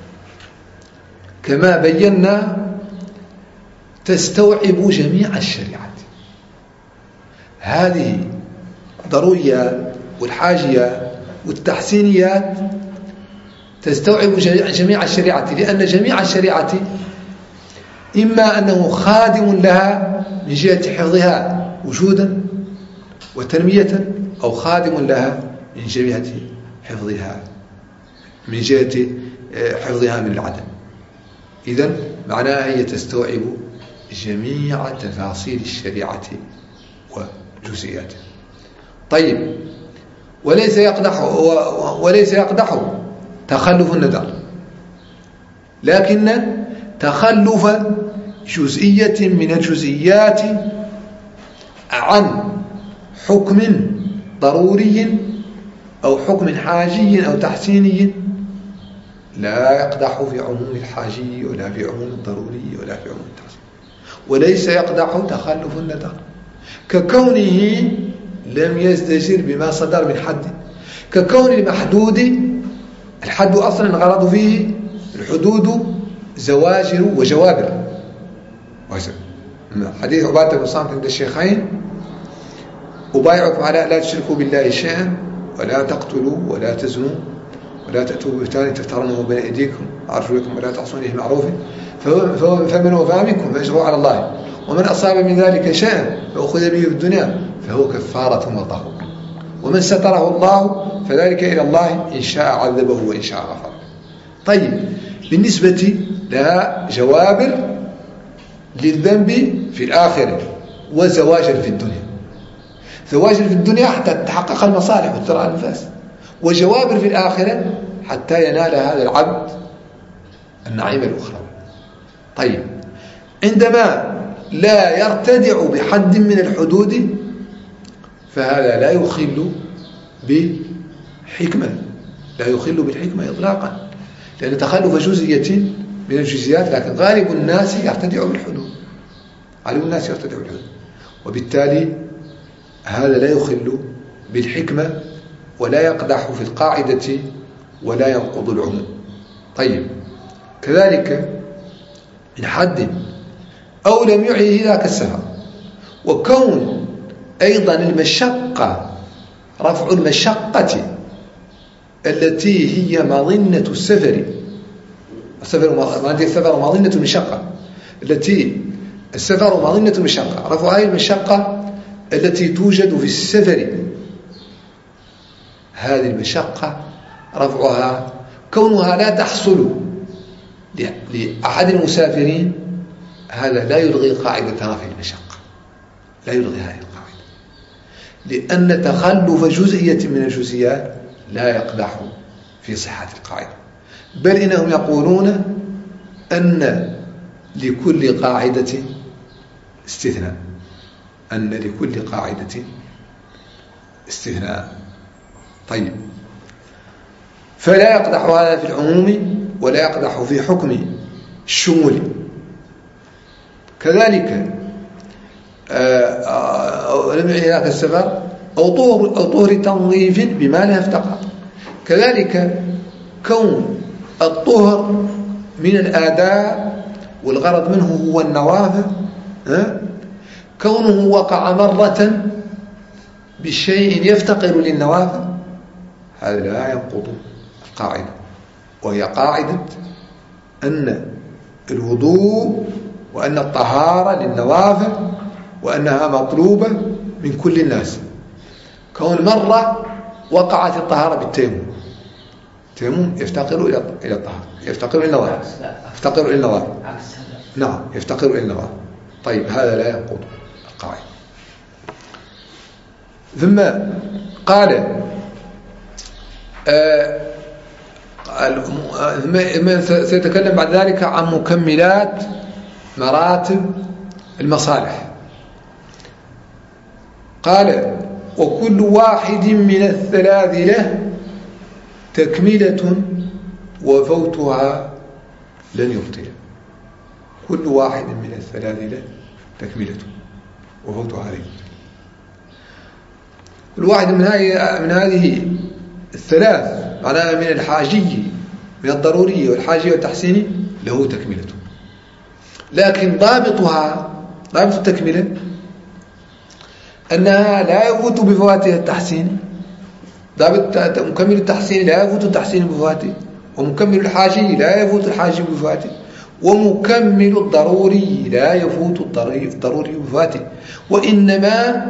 كما بينا تستوعب جميع الشريعة. هذه ضروريات والحاجيات والتحسينيات تستوعب جميع الشريعة، لأن جميع الشريعة إما أنه خادم لها من جهة حفظها وجودا وتنمية، أو خادم لها من جهة حفظها من العدم. إذن معناها هي تستوعب جميع تفاصيل الشريعة وجزئياتها. طيب، وليس يقدح تخلف النذر، لكن تخلف جزئية من الجزئيات عن حكم ضروري أو حكم حاجي أو تحسيني لا يقدح في عموم الحاجي ولا في عموم الضروري ولا في عموم التحسين. وليس يقدح تخلف النذر ككونه لم يزدجر بما صدر من حد، ككون المحدود، الحد أصلا الغرض فيه الحدود زواجر وجوابر. حديث عبادة بن صامت عند الشيخين: أبايعكم على لا تشركوا بالله شيئا ولا تقتلوا ولا تزنوا ولا تأتوا ببهتان تفترونه بين أيديكم وأرجلكم ولا تعصوني بمعروف فمن وفى منكم فأجره على الله، ومن أصاب من ذلك شيئا فأخذ به في الدنيا فهو كفارة وطهور، ومن ستره الله فذلك إلى الله إن شاء عذبه وإن شاء غفر. طيب، بالنسبة لها جوابر للذنب في الآخرة وزواجر في الدنيا. زواجر في الدنيا حتى تتحقق المصالح وترى النفاس، وجوابر في الآخرة حتى ينال هذا العبد النعيم الأخرى. طيب، عندما لا يرتدع بحد من الحدود فهذا لا يخل بحكمة، لا يخل بالحكمة إطلاقا، لأن تخلف جزئية من الجزئيات، لكن غالب الناس يرتدع بالحدود، غالب الناس يرتدع بالحدود، وبالتالي هذا لا يخل بالحكمة ولا يقدح في القاعدة ولا ينقض العموم. طيب، كذلك من حد أو لم يعيه ذاك السفر، وكون أيضا المشقة، رفع المشقة التي هي مظنة السفر، السفر مظنة المشقة، التي السفر مظنة المشقة، رفع هذه المشقة التي توجد في السفر، هذه المشقة رفعها كونها لا تحصل لأحد المسافرين، هذا لا يلغي قاعدة رفع المشقة، لا يلغي هذه القاعدة، لأن تخلف جزئية من الجزئيات لا يقدح في صحة القاعدة، بل إنهم يقولون أن لكل قاعدة استثناء، أن لكل قاعدة استثناء. طيب، فلا يقدح هذا في العموم ولا يقدح في حكم الشمول. كذلك لم يعي ذاك السفر أو طهر تنظيف بما لا يفتقر. كذلك كون الطهر من الآداب والغرض منه هو النوافل، كونه وقع مرة بشيء يفتقر للنوافل، هذا لا ينقض القاعدة، وهي قاعدة أن الوضوء وأن الطهارة للنوافل وأنها مطلوبة من كل الناس. كون مرة وقعت الطهارة بالتيمم. التيمم يفتقر إلى الطهارة، يفتقر إلى النظر، يفتقر إلى النظر. نعم، يفتقر إلى النظر. طيب هذا لا ينقض القاعدة. ثم قال سيتكلم بعد ذلك عن مكملات مراتب المصالح. قال وكل واحد من الثلاثة تكملة وفوتها لن يبطل. كل واحد من الثلاثة تكملة وفوتها لن يبطل. كل واحد من هذه الثلاث معناها من الحاجي، من الضروري والحاجي والتحسيني له تكملة. لكن ضابط التكملة أنها لا يفوت بفواتها التحسين. ضابط مكمل التحسين لا يفوت التحسين بفواته، ومكمل الحاجي لا يفوت الحاجي بفواته، ومكمل الضروري لا يفوت الضروري بفواته، وإنما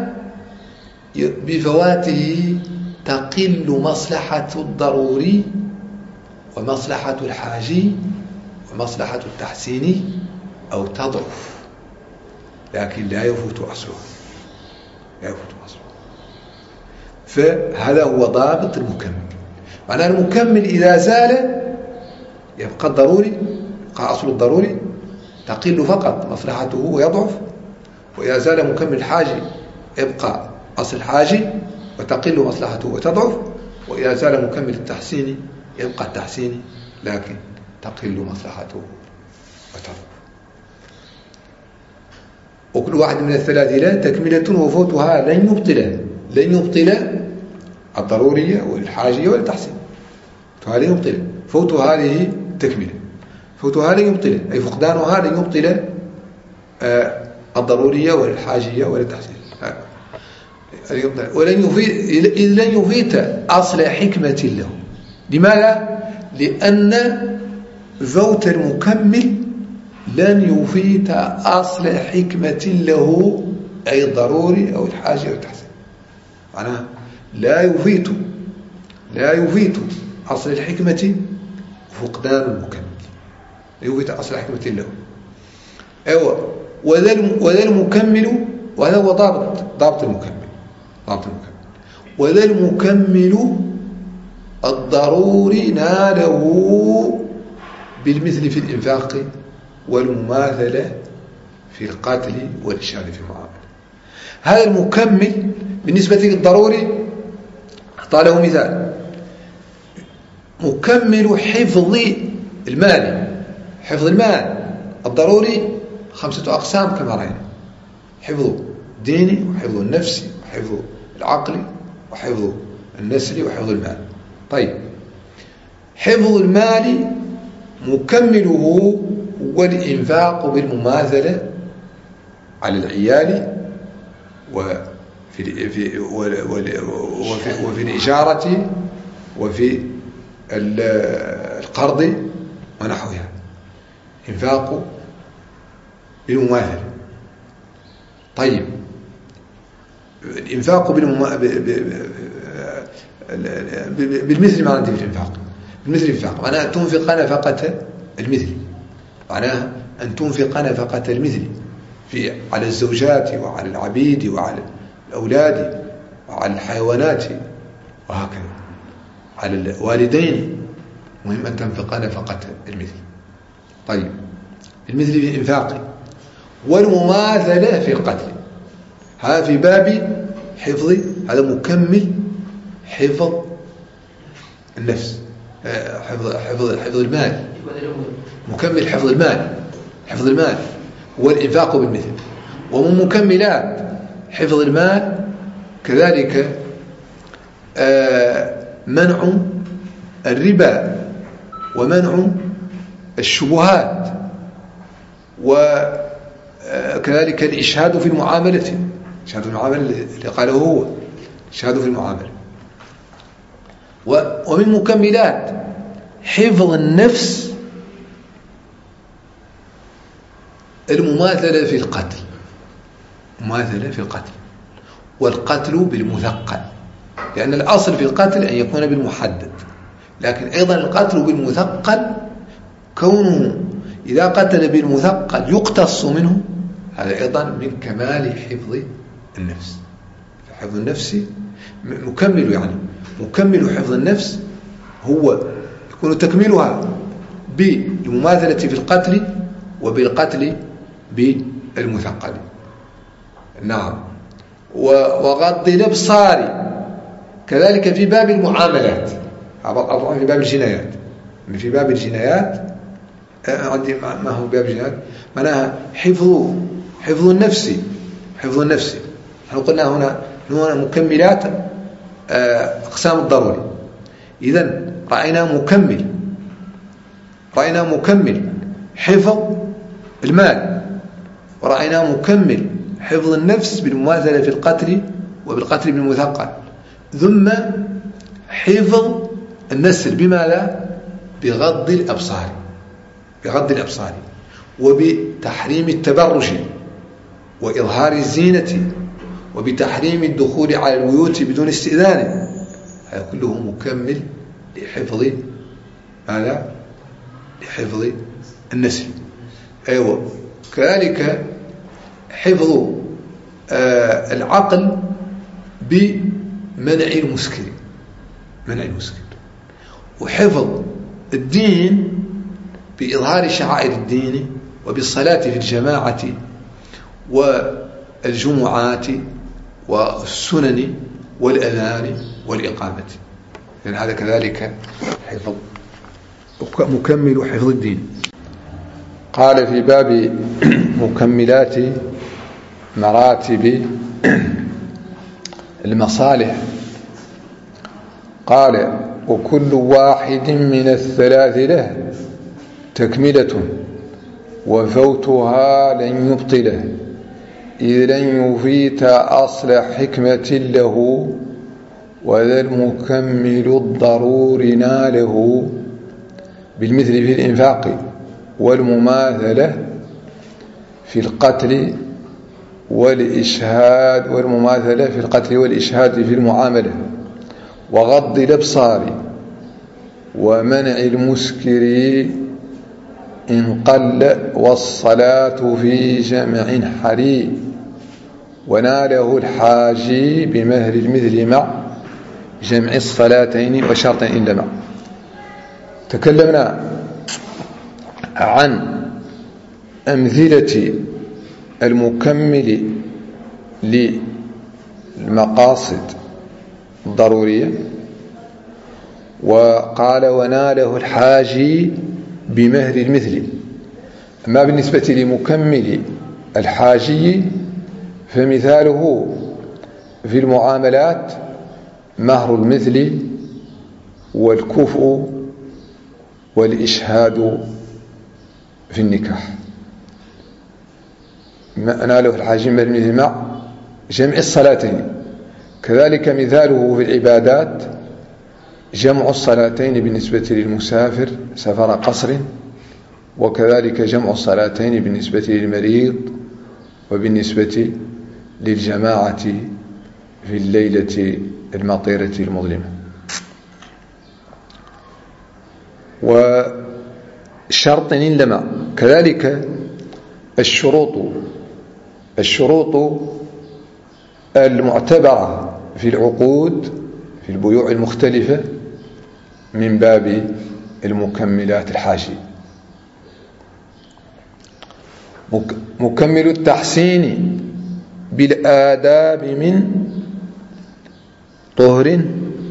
بفواته تقل مصلحة الضروري ومصلحة الحاجي ومصلحة التحسين أو تضعف، لكن لا يفوت أصلها، لا يفوت أصلها. فهذا هو ضابط المكمل. معناه المكمل إذا زال يبقى الضروري، يبقى أصل الضروري تقل فقط مصلحته ويضعف، وإذا زال مكمل الحاجي يبقى أصل الحاجي وتقل مصلحته وتضعف، وإذا زال مكمل التحسين يبقى التحسين لكن تقل مصلحته وتضعف. وكل واحد من الثلاث لا تكملة وفوتها لن يبطل الضرورية والحاجية والتحسين. فهذه يبطل فوت هذه تكملة، فوت هذه يبطل أي فقدانها لن يبطل الضرورية والحاجية والتحسين. إذ لن يفيت أصل حكمة له. لماذا؟ لأن فوت المكمل لن يفيت أصل حكمة له، أي الضروري أو الحاجة والتحسين. معناها لا يفيت أصل الحكمة فقدان المكمل، لا يفيت أصل حكمة له. أيوة. وذا المكمل، وهذا هو ضابط المكمل. وذا المكمل الضروري ناله بالمثل في الإنفاق والمماثلة في القتل والإشارة في المعاملة. هذا المكمل بالنسبة للضروري أعطى مثال: مكمل حفظ المال الضروري 5 أقسام كما رأينا: حفظ ديني، وحفظ النفسي، وحفظ العقلي، وحفظ النسل، وحفظ المال. طيب، حفظ المال مكمله هو الإنفاق بالمماثلة على العيال وفي الإجارة وفي القرض ونحوها. إنفاق بالمماثلة. طيب، الإنفاق بالمثل معناه في الإنفاق بالمثل الإنفاق معناه أن تنفق نفقة المثل، معناها أن تنفق نفقة المثل على الزوجات وعلى العبيد وعلى الأولاد وعلى الحيوانات وهكذا، على الوالدين مهم أن تنفق نفقة المثل. طيب، المثل في الإنفاق والمماثلة في القتل، هذا في باب حفظ، هذا مكمل حفظ النفس، حفظ المال، مكمل حفظ المال والإنفاق بالمثل. ومن مكملات حفظ المال كذلك منع الربا ومنع الشبهات، وكذلك الإشهاد في المعاملة، إشهاد في المعاملة اللي قاله هو إشهاد في المعاملة. ومن مكملات حفظ النفس المماثلة في القتل، والقتل بالمثقل، لأن الأصل في القتل أن يكون بالمحدد، لكن أيضا القتل بالمثقل كونه إذا قتل بالمثقل يقتص منه، هذا أيضا من كمال حفظ النفس. حفظ النفس مكمل، يعني مكمل حفظ النفس هو يكون تكميلها بالمماثلة في القتل وبالقتل بالمثقل. نعم. وغض الأبصار كذلك في باب المعاملات، في باب الجنايات. في باب الجنايات عندي ما هو باب الجنايات معناها حفظ النفس. حفظ النفس نحن قلنا هنا مكملات أقسام الضروري. إذن رأينا مكمل حفظ المال، ورأينا مكمل حفظ النفس بالمماثلة في القتل وبالقتل بالمثقل، ثم حفظ النسل بماذا؟ بغض الأبصار وبتحريم التبرج وإظهار الزينة وبتحريم الدخول على البيوت بدون استئذان. هذا كله مكمل لحفظ ماذا؟ لحفظ النسل. أيوة. كذلك حفظ العقل بمنع المسكر، وحفظ الدين بإظهار شعائر الدين وبالصلاة في الجماعة والجمعات والسنن والأذان والإقامة. لأن هذا كذلك حفظ مكمل حفظ الدين. قال في باب مكملات مراتب المصالح، قال وكل واحد من الثلاث له تكملة وفوتها لن يبطله، إذ لن يفيت أصل حكمة له، وذا المكمل الضرور ناله بالمثل في الإنفاق والمماثلة في القتل والإشهاد، والمماثلة في القتل والإشهاد في المعاملة، وغض الأبصار ومنع المسكر إن قل، والصلاة في جمع حري، وناله الحاجي بمهر المثل مع جمع الصلاتين وشرط إن لمع. تكلمنا عن أمثلة المكمل للمقاصد الضرورية، وقال وناله الحاجي بمهر المثل. أما بالنسبة لمكمل الحاجي فمثاله في المعاملات مهر المثل والكفء والإشهاد في النكاح. ناله الحاجي بمهر المثل مع جمع الصلاتين. كذلك مثاله في العبادات جمع الصلاتين بالنسبة للمسافر سفر قصر، وكذلك جمع الصلاتين بالنسبة للمريض وبالنسبة للجماعة في الليلة المطيرة المظلمة. وشرط لما كذلك الشروط المعتبرة في العقود في البيوع المختلفة من باب المكملات الحاجي. مكمل التحسين بالآداب من طهر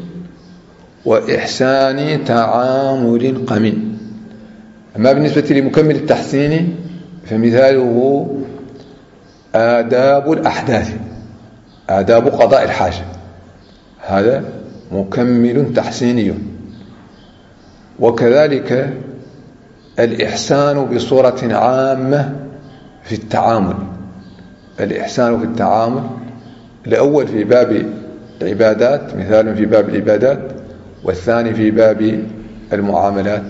وإحسان تعامل قمن. أما بالنسبة لمكمل التحسين فمثاله آداب الأحداث، آداب قضاء الحاجة، هذا مكمل تحسيني. وكذلك الإحسان بصورة عامة في التعامل، الإحسان في التعامل الأول في باب العبادات، مثال في باب العبادات، والثاني في باب المعاملات،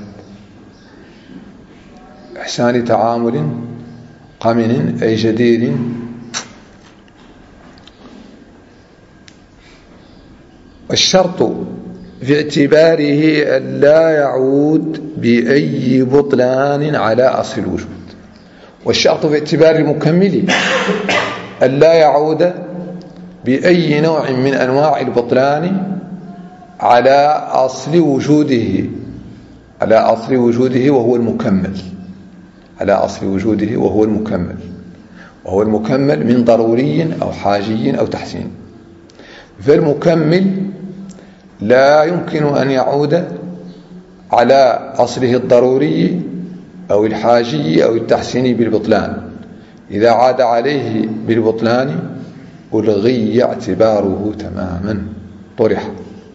إحسان تعامل قمن أي جدير والشرط في اعتباره أن لا يعود بأي بطلان على أصل الوجود. والشرط في اعتبار المكمل أن لا يعود بأي نوع من أنواع البطلان على أصل وجوده، على أصل وجوده وهو المكمل، على أصل وجوده وهو المكمل، وهو المكمل من ضروري أو حاجي أو تحسين. فالمكمل لا يمكن أن يعود على أصله الضروري أو الحاجي أو التحسيني بالبطلان. إذا عاد عليه بالبطلان ألغي اعتباره تماما، طرح.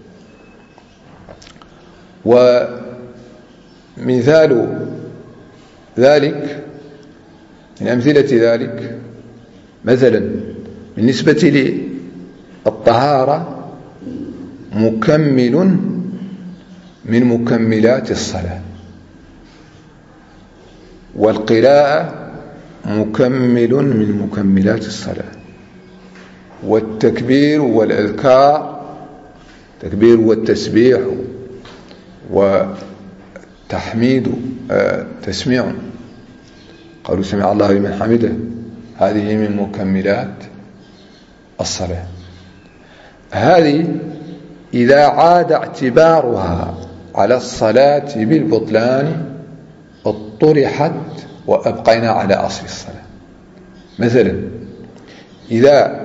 ومثال ذلك من أمثلة ذلك مثلا بالنسبة للطهارة مكمل من مكملات الصلاة، والقراءة مكمل من مكملات الصلاة، والتكبير والأذكار، التكبير والتسبيح وتحميد تسميع، قالوا سمع الله لمن حمده، هذه من مكملات الصلاة. هذه إذا عاد اعتبارها على الصلاة بالبطلان اطرحت وأبقينا على أصل الصلاة. مثلا إذا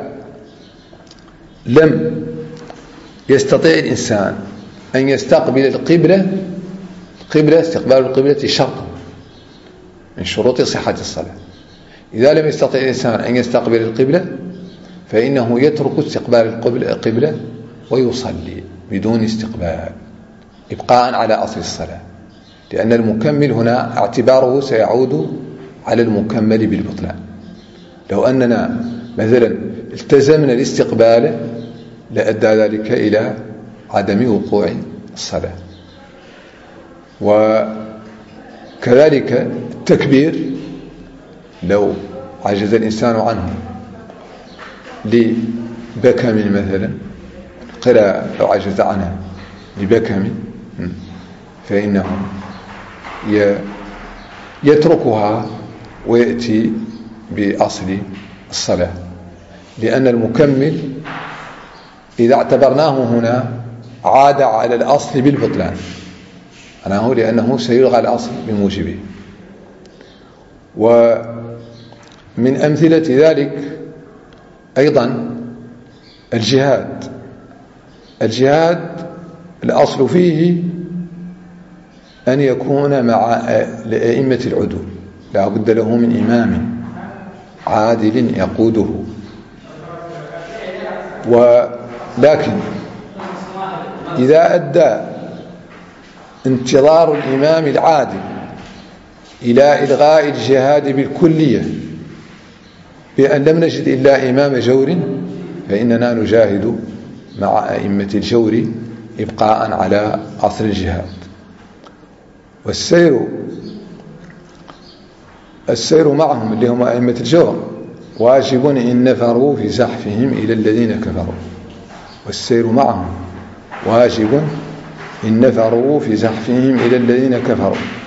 لم يستطيع الإنسان أن يستقبل القبلة، استقبال القبلة شرط من شروط صحة الصلاة. إذا لم يستطيع الإنسان أن يستقبل القبلة فإنه يترك استقبال القبلة ويصلي بدون استقبال إبقاء على أصل الصلاة، لأن المكمل هنا اعتباره سيعود على المكمل بالبطلان. لو أننا مثلا التزمنا الاستقبال لأدى ذلك إلى عدم وقوع الصلاة. وكذلك التكبير لو عجز الإنسان عنه لبكم مثلا، قراءة لو عجز عنها لبكم فإنه يتركها ويأتي بأصل الصلاة، لأن المكمل إذا اعتبرناه هنا عاد على الأصل بالبطلان، لأنه سيلغى الأصل بموجبه. ومن أمثلة ذلك أيضا الجهاد الأصل فيه أن يكون مع أئمة العدول، لا بد له من إمام عادل يقوده. ولكن إذا أدى انتظار الإمام العادل إلى إلغاء الجهاد بالكلية بأن لم نجد إلا إمام جور، فإننا نجاهد مع أئمة الجور إبقاء على أصل الجهاد. والسير معهم اللي هم أئمة الجور واجب إن نفروا في زحفهم إلى الذين كفروا. والسير معهم واجب إن نفروا في زحفهم إلى الذين كفروا.